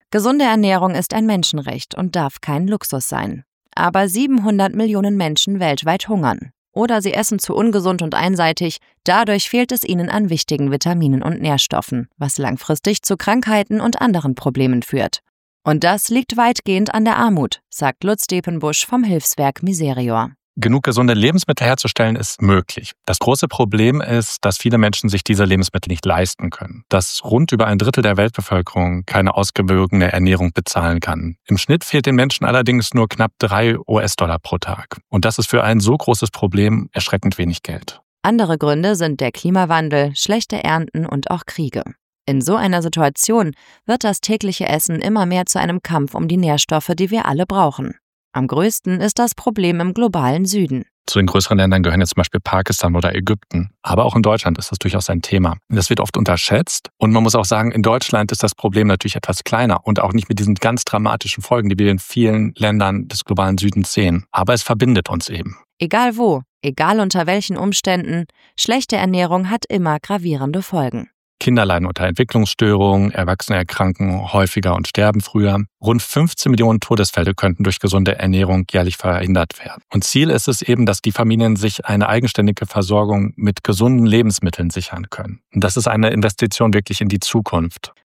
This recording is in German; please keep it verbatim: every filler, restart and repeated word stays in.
Gesunde Ernährung ist ein Menschenrecht und darf kein Luxus sein. Aber siebenhundert Millionen Menschen weltweit hungern. Oder sie essen zu ungesund und einseitig, dadurch fehlt es ihnen an wichtigen Vitaminen und Nährstoffen, was langfristig zu Krankheiten und anderen Problemen führt. Und das liegt weitgehend an der Armut, sagt Lutz Depenbusch vom Hilfswerk Miserior. Genug gesunde Lebensmittel herzustellen ist möglich. Das große Problem ist, dass viele Menschen sich diese Lebensmittel nicht leisten können. Dass rund über ein Drittel der Weltbevölkerung keine ausgewogene Ernährung bezahlen kann. Im Schnitt fehlt den Menschen allerdings nur knapp drei U S-Dollar pro Tag. Und das ist für ein so großes Problem erschreckend wenig Geld. Andere Gründe sind der Klimawandel, schlechte Ernten und auch Kriege. In so einer Situation wird das tägliche Essen immer mehr zu einem Kampf um die Nährstoffe, die wir alle brauchen. Am größten ist das Problem im globalen Süden. Zu den größeren Ländern gehören jetzt zum Beispiel Pakistan oder Ägypten. Aber auch in Deutschland ist das durchaus ein Thema. Das wird oft unterschätzt. Und man muss auch sagen, in Deutschland ist das Problem natürlich etwas kleiner und auch nicht mit diesen ganz dramatischen Folgen, die wir in vielen Ländern des globalen Südens sehen. Aber es verbindet uns eben. Egal wo, egal unter welchen Umständen, schlechte Ernährung hat immer gravierende Folgen. Kinder leiden unter Entwicklungsstörungen, Erwachsene erkranken häufiger und sterben früher. Rund fünfzehn Millionen Todesfälle könnten durch gesunde Ernährung jährlich verhindert werden. Und Ziel ist es eben, dass die Familien sich eine eigenständige Versorgung mit gesunden Lebensmitteln sichern können. Und das ist eine Investition wirklich in die Zukunft.